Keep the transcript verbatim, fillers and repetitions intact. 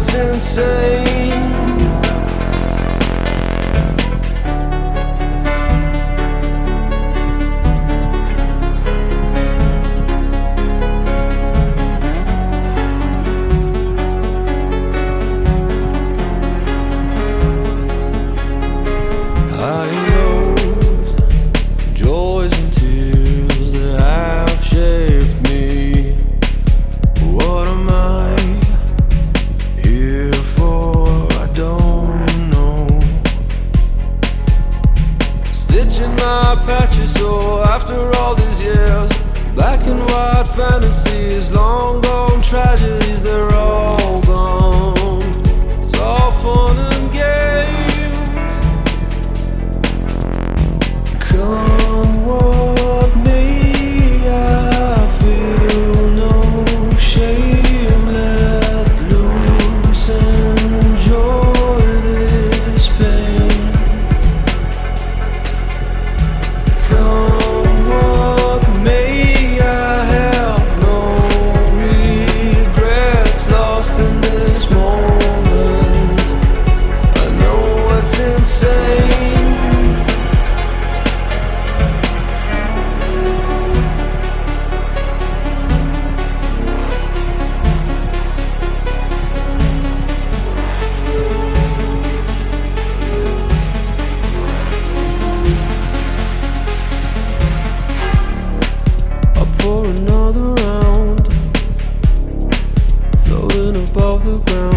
what's insane. High lows, joys and tears that have shaped me. What am I here for? I don't know. Stitching my patches, so after all these years, black and white fantasies, long gone tragedies, they're all gone. It's all fun and games. Come what may, I feel no shame. Let loose, enjoy this pain. Come what may, I have no regrets lost in this moment. I know what's insane. For another round, floating above the ground.